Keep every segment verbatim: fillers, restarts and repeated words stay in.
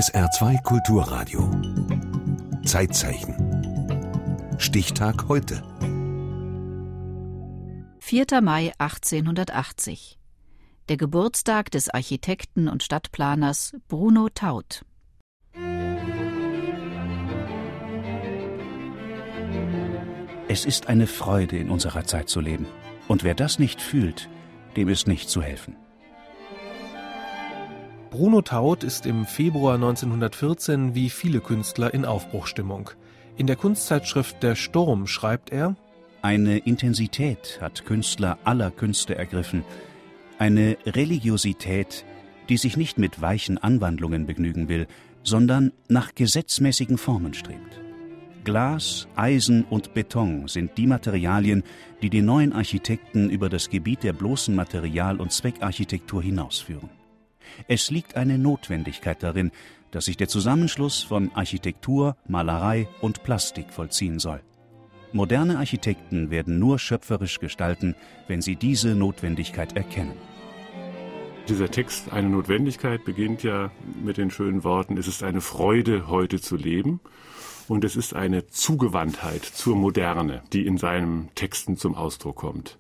S R zwei Kulturradio. Zeitzeichen. Stichtag heute. vierter Mai achtzehnhundertachtzig. Der Geburtstag des Architekten und Stadtplaners Bruno Taut. Es ist eine Freude, in unserer Zeit zu leben. Und wer das nicht fühlt, dem ist nicht zu helfen. Bruno Taut ist im Februar neunzehnhundertvierzehn wie viele Künstler in Aufbruchstimmung. In der Kunstzeitschrift Der Sturm schreibt er: Eine Intensität hat Künstler aller Künste ergriffen. Eine Religiosität, die sich nicht mit weichen Anwandlungen begnügen will, sondern nach gesetzmäßigen Formen strebt. Glas, Eisen und Beton sind die Materialien, die die neuen Architekten über das Gebiet der bloßen Material- und Zweckarchitektur hinausführen. Es liegt eine Notwendigkeit darin, dass sich der Zusammenschluss von Architektur, Malerei und Plastik vollziehen soll. Moderne Architekten werden nur schöpferisch gestalten, wenn sie diese Notwendigkeit erkennen. Dieser Text, eine Notwendigkeit, beginnt ja mit den schönen Worten: Es ist eine Freude, heute zu leben. Und es ist eine Zugewandtheit zur Moderne, die in seinen Texten zum Ausdruck kommt.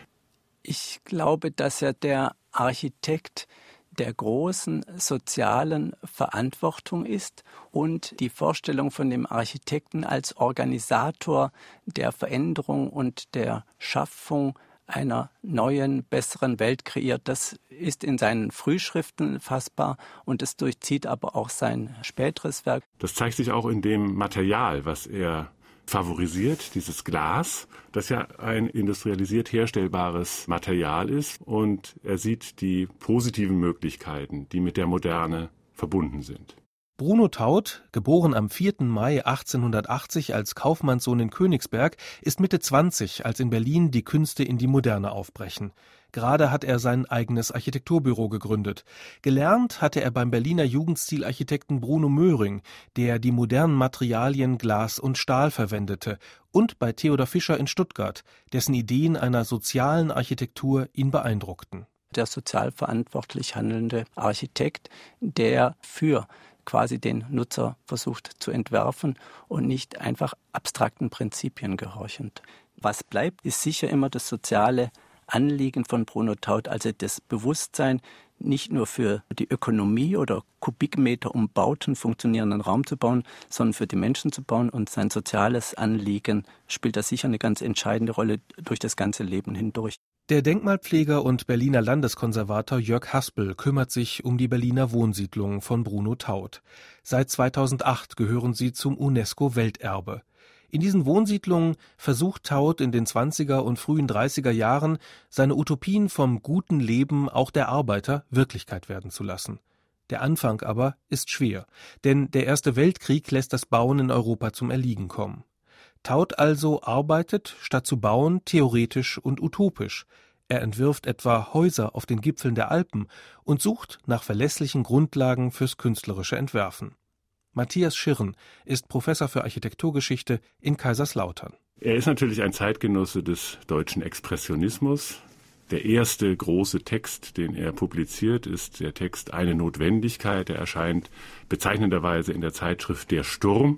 Ich glaube, dass er der Architekt der großen sozialen Verantwortung ist und die Vorstellung von dem Architekten als Organisator der Veränderung und der Schaffung einer neuen, besseren Welt kreiert. Das ist in seinen Frühschriften fassbar und es durchzieht aber auch sein späteres Werk. Das zeigt sich auch in dem Material, was er favorisiert, dieses Glas, das ja ein industrialisiert herstellbares Material ist, und er sieht die positiven Möglichkeiten, die mit der Moderne verbunden sind. Bruno Taut, geboren am vierten Mai achtzehnhundertachtzig als Kaufmannssohn in Königsberg, ist Mitte zwanzig, als in Berlin die Künste in die Moderne aufbrechen. Gerade hat er sein eigenes Architekturbüro gegründet. Gelernt hatte er beim Berliner Jugendstilarchitekten Bruno Möhring, der die modernen Materialien Glas und Stahl verwendete, und bei Theodor Fischer in Stuttgart, dessen Ideen einer sozialen Architektur ihn beeindruckten. Der sozial verantwortlich handelnde Architekt, der für quasi den Nutzer versucht zu entwerfen und nicht einfach abstrakten Prinzipien gehorchend. Was bleibt, ist sicher immer das soziale Anliegen von Bruno Taut, also das Bewusstsein, nicht nur für die Ökonomie oder Kubikmeter umbauten, funktionierenden Raum zu bauen, sondern für die Menschen zu bauen. Und sein soziales Anliegen spielt da sicher eine ganz entscheidende Rolle durch das ganze Leben hindurch. Der Denkmalpfleger und Berliner Landeskonservator Jörg Haspel kümmert sich um die Berliner Wohnsiedlungen von Bruno Taut. Seit zweitausendacht gehören sie zum UNESCO-Welterbe. In diesen Wohnsiedlungen versucht Taut in den zwanziger und frühen dreißiger Jahren, seine Utopien vom guten Leben auch der Arbeiter Wirklichkeit werden zu lassen. Der Anfang aber ist schwer, denn der Erste Weltkrieg lässt das Bauen in Europa zum Erliegen kommen. Taut also arbeitet, statt zu bauen, theoretisch und utopisch. Er entwirft etwa Häuser auf den Gipfeln der Alpen und sucht nach verlässlichen Grundlagen fürs künstlerische Entwerfen. Matthias Schirren ist Professor für Architekturgeschichte in Kaiserslautern. Er ist natürlich ein Zeitgenosse des deutschen Expressionismus. Der erste große Text, den er publiziert, ist der Text Eine Notwendigkeit. Er erscheint bezeichnenderweise in der Zeitschrift Der Sturm.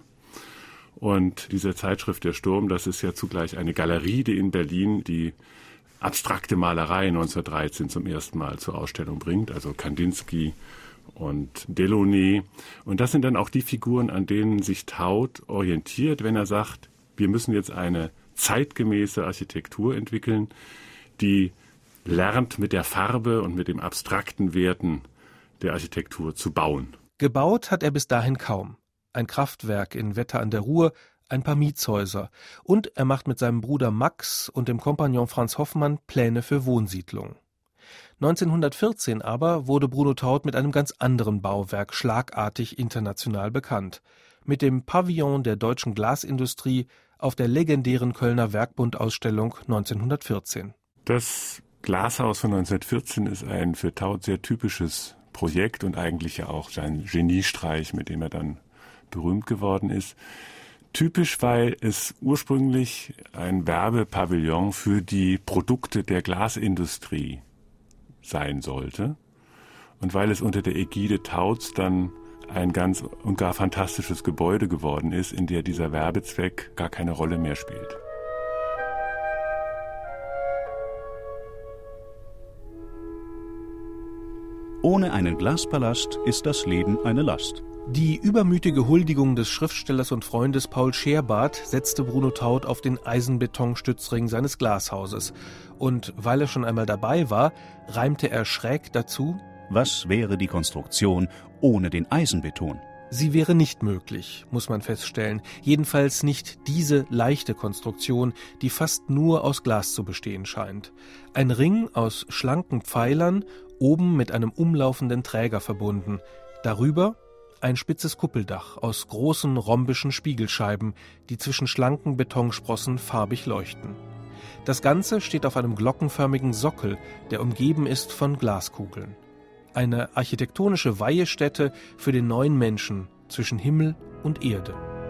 Und diese Zeitschrift Der Sturm, das ist ja zugleich eine Galerie, die in Berlin die abstrakte Malerei neunzehnhundertdreizehn zum ersten Mal zur Ausstellung bringt, also Kandinsky und Delaunay. Und das sind dann auch die Figuren, an denen sich Taut orientiert, wenn er sagt, wir müssen jetzt eine zeitgemäße Architektur entwickeln, die lernt, mit der Farbe und mit den abstrakten Werten der Architektur zu bauen. Gebaut hat er bis dahin kaum. Ein Kraftwerk in Wetter an der Ruhr, ein paar Mietshäuser. Und er macht mit seinem Bruder Max und dem Kompagnon Franz Hoffmann Pläne für Wohnsiedlungen. neunzehnhundertvierzehn aber wurde Bruno Taut mit einem ganz anderen Bauwerk schlagartig international bekannt. Mit dem Pavillon der deutschen Glasindustrie auf der legendären Kölner Werkbundausstellung neunzehnhundertvierzehn. Das Glashaus von neunzehnhundertvierzehn ist ein für Taut sehr typisches Projekt und eigentlich ja auch sein Geniestreich, mit dem er dann berühmt geworden ist. Typisch, weil es ursprünglich ein Werbepavillon für die Produkte der Glasindustrie sein sollte und weil es unter der Ägide Tauts dann ein ganz und gar fantastisches Gebäude geworden ist, in der dieser Werbezweck gar keine Rolle mehr spielt. Ohne einen Glaspalast ist das Leben eine Last. Die übermütige Huldigung des Schriftstellers und Freundes Paul Scherbart setzte Bruno Taut auf den Eisenbetonstützring seines Glashauses. Und weil er schon einmal dabei war, reimte er schräg dazu: Was wäre die Konstruktion ohne den Eisenbeton? Sie wäre nicht möglich, muss man feststellen. Jedenfalls nicht diese leichte Konstruktion, die fast nur aus Glas zu bestehen scheint. Ein Ring aus schlanken Pfeilern, oben mit einem umlaufenden Träger verbunden. Darüber ein spitzes Kuppeldach aus großen rhombischen Spiegelscheiben, die zwischen schlanken Betonsprossen farbig leuchten. Das Ganze steht auf einem glockenförmigen Sockel, der umgeben ist von Glaskugeln. Eine architektonische Weihestätte für den neuen Menschen zwischen Himmel und Erde.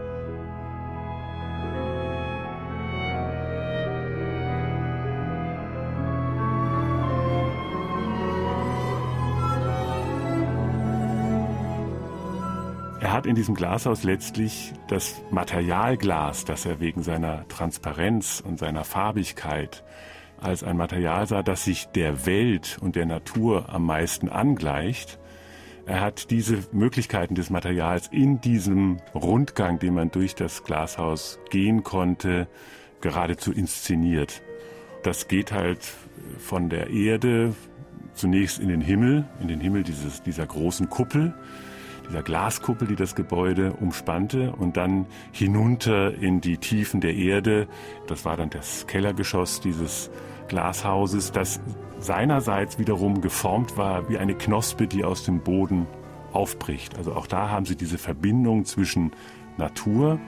Er hat in diesem Glashaus letztlich das Materialglas, das er wegen seiner Transparenz und seiner Farbigkeit als ein Material sah, das sich der Welt und der Natur am meisten angleicht. Er hat diese Möglichkeiten des Materials in diesem Rundgang, den man durch das Glashaus gehen konnte, geradezu inszeniert. Das geht halt von der Erde zunächst in den Himmel, in den Himmel dieses, dieser großen Kuppel, dieser Glaskuppel, die das Gebäude umspannte, und dann hinunter in die Tiefen der Erde. Das war dann das Kellergeschoss dieses Glashauses, das seinerseits wiederum geformt war wie eine Knospe, die aus dem Boden aufbricht. Also auch da haben Sie diese Verbindung zwischen Natur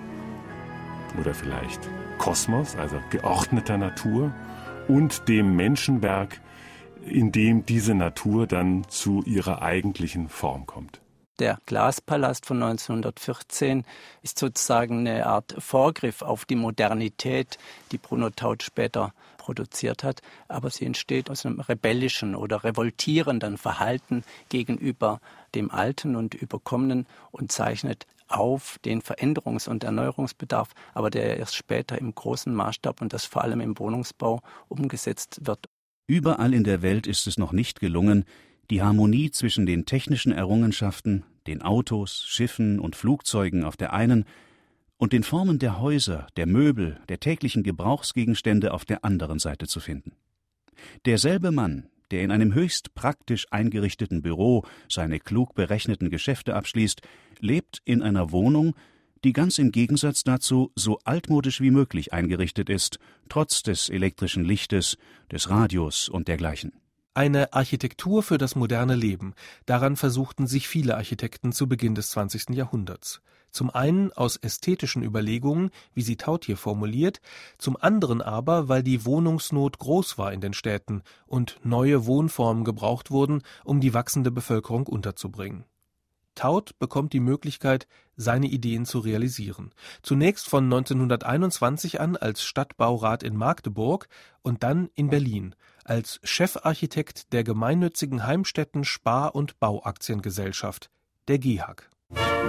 oder vielleicht Kosmos, also geordneter Natur, und dem Menschenwerk, in dem diese Natur dann zu ihrer eigentlichen Form kommt. Der Glaspalast von neunzehnhundertvierzehn ist sozusagen eine Art Vorgriff auf die Modernität, die Bruno Taut später produziert hat. Aber sie entsteht aus einem rebellischen oder revoltierenden Verhalten gegenüber dem Alten und Überkommenen und zeichnet auf den Veränderungs- und Erneuerungsbedarf, aber der erst später im großen Maßstab und das vor allem im Wohnungsbau umgesetzt wird. Überall in der Welt ist es noch nicht gelungen, die Harmonie zwischen den technischen Errungenschaften, den Autos, Schiffen und Flugzeugen auf der einen und den Formen der Häuser, der Möbel, der täglichen Gebrauchsgegenstände auf der anderen Seite zu finden. Derselbe Mann, der in einem höchst praktisch eingerichteten Büro seine klug berechneten Geschäfte abschließt, lebt in einer Wohnung, die ganz im Gegensatz dazu so altmodisch wie möglich eingerichtet ist, trotz des elektrischen Lichtes, des Radios und dergleichen. Eine Architektur für das moderne Leben. Daran versuchten sich viele Architekten zu Beginn des zwanzigsten Jahrhunderts. Zum einen aus ästhetischen Überlegungen, wie sie Taut hier formuliert, zum anderen aber, weil die Wohnungsnot groß war in den Städten und neue Wohnformen gebraucht wurden, um die wachsende Bevölkerung unterzubringen. Taut bekommt die Möglichkeit, seine Ideen zu realisieren. Zunächst von neunzehnhunderteinundzwanzig an als Stadtbaurat in Magdeburg und dann in Berlin als Chefarchitekt der gemeinnützigen Heimstätten Spar- und Bauaktiengesellschaft, der G E H G.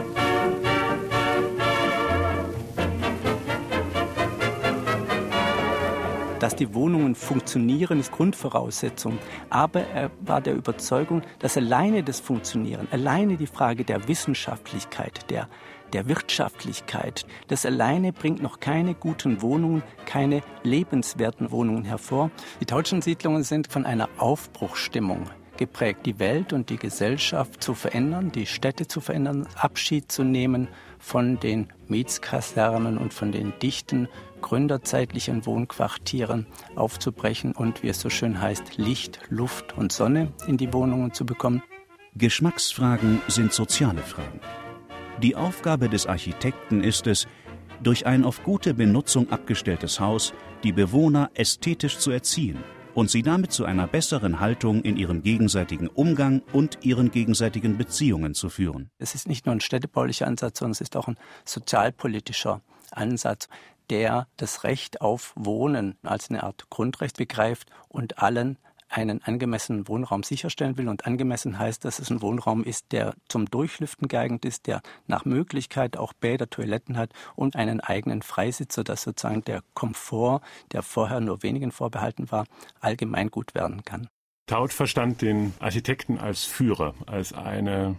Dass die Wohnungen funktionieren, ist Grundvoraussetzung. Aber er war der Überzeugung, dass alleine das Funktionieren, alleine die Frage der Wissenschaftlichkeit, der, der Wirtschaftlichkeit, das alleine bringt noch keine guten Wohnungen, keine lebenswerten Wohnungen hervor. Die Tautschen Siedlungen sind von einer Aufbruchsstimmung geprägt, die Welt und die Gesellschaft zu verändern, die Städte zu verändern, Abschied zu nehmen von den Mietskasernen und von den dichten gründerzeitlichen Wohnquartieren aufzubrechen und, wie es so schön heißt, Licht, Luft und Sonne in die Wohnungen zu bekommen. Geschmacksfragen sind soziale Fragen. Die Aufgabe des Architekten ist es, durch ein auf gute Benutzung abgestelltes Haus die Bewohner ästhetisch zu erziehen und sie damit zu einer besseren Haltung in ihrem gegenseitigen Umgang und ihren gegenseitigen Beziehungen zu führen. Es ist nicht nur ein städtebaulicher Ansatz, sondern es ist auch ein sozialpolitischer Ansatz, der das Recht auf Wohnen als eine Art Grundrecht begreift und allen einen angemessenen Wohnraum sicherstellen will. Und angemessen heißt, dass es ein Wohnraum ist, der zum Durchlüften geeignet ist, der nach Möglichkeit auch Bäder, Toiletten hat und einen eigenen Freisitz, sodass sozusagen der Komfort, der vorher nur wenigen vorbehalten war, allgemein gut werden kann. Taut verstand den Architekten als Führer, als eine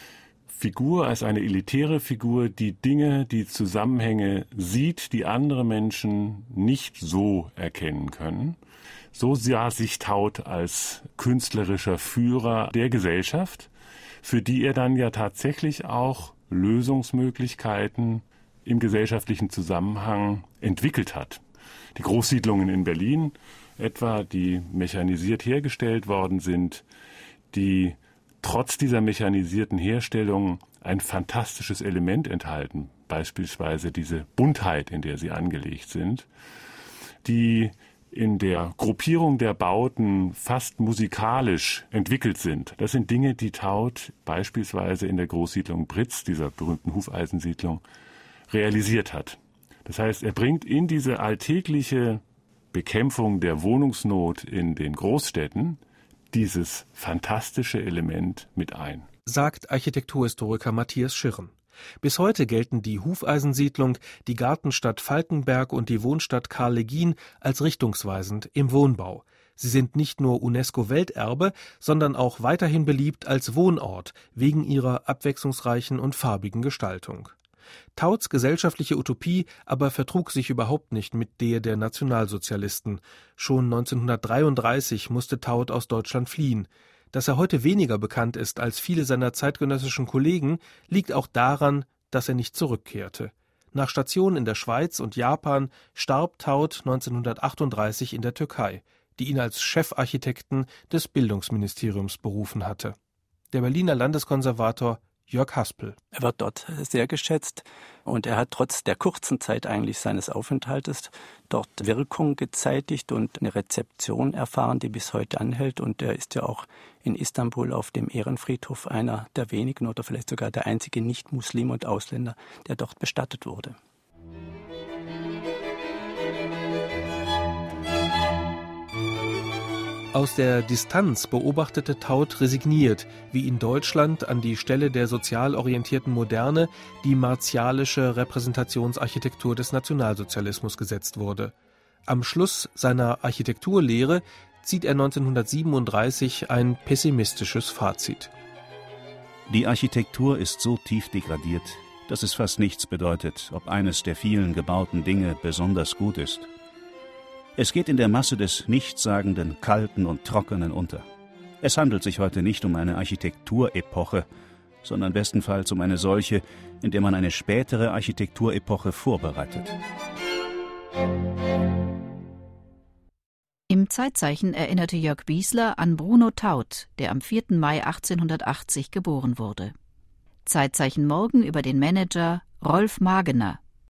Figur, als eine elitäre Figur, die Dinge, die Zusammenhänge sieht, die andere Menschen nicht so erkennen können. So sah sich Taut als künstlerischer Führer der Gesellschaft, für die er dann ja tatsächlich auch Lösungsmöglichkeiten im gesellschaftlichen Zusammenhang entwickelt hat. Die Großsiedlungen in Berlin etwa, die mechanisiert hergestellt worden sind, die trotz dieser mechanisierten Herstellung ein fantastisches Element enthalten, beispielsweise diese Buntheit, in der sie angelegt sind, die in der Gruppierung der Bauten fast musikalisch entwickelt sind. Das sind Dinge, die Taut beispielsweise in der Großsiedlung Britz, dieser berühmten Hufeisensiedlung, realisiert hat. Das heißt, er bringt in diese alltägliche Bekämpfung der Wohnungsnot in den Großstädten dieses fantastische Element mit ein. Sagt Architekturhistoriker Matthias Schirren. Bis heute gelten die Hufeisensiedlung, die Gartenstadt Falkenberg und die Wohnstadt Karl-Legien als richtungsweisend im Wohnbau. Sie sind nicht nur UNESCO-Welterbe, sondern auch weiterhin beliebt als Wohnort wegen ihrer abwechslungsreichen und farbigen Gestaltung. Tauts gesellschaftliche Utopie aber vertrug sich überhaupt nicht mit der der Nationalsozialisten. Schon neunzehnhundertdreiunddreißig musste Taut aus Deutschland fliehen. Dass er heute weniger bekannt ist als viele seiner zeitgenössischen Kollegen, liegt auch daran, dass er nicht zurückkehrte. Nach Stationen in der Schweiz und Japan starb Taut neunzehnhundertachtunddreißig in der Türkei, die ihn als Chefarchitekten des Bildungsministeriums berufen hatte. Der Berliner Landeskonservator Jörg Haspel. Er wird dort sehr geschätzt und er hat trotz der kurzen Zeit eigentlich seines Aufenthaltes dort Wirkung gezeitigt und eine Rezeption erfahren, die bis heute anhält. Und er ist ja auch in Istanbul auf dem Ehrenfriedhof einer der wenigen oder vielleicht sogar der einzige Nicht-Muslim und Ausländer, der dort bestattet wurde. Aus der Distanz beobachtete Taut resigniert, wie in Deutschland an die Stelle der sozial orientierten Moderne die martialische Repräsentationsarchitektur des Nationalsozialismus gesetzt wurde. Am Schluss seiner Architekturlehre zieht er neunzehnhundertsiebenunddreißig ein pessimistisches Fazit. Die Architektur ist so tief degradiert, dass es fast nichts bedeutet, ob eines der vielen gebauten Dinge besonders gut ist. Es geht in der Masse des Nichtssagenden, Kalten und Trockenen unter. Es handelt sich heute nicht um eine Architekturepoche, sondern bestenfalls um eine solche, in der man eine spätere Architekturepoche vorbereitet. Im Zeitzeichen erinnerte Jörg Biesler an Bruno Taut, der am vierten Mai achtzehnhundertachtzig geboren wurde. Zeitzeichen morgen über den Manager Rolf Magener.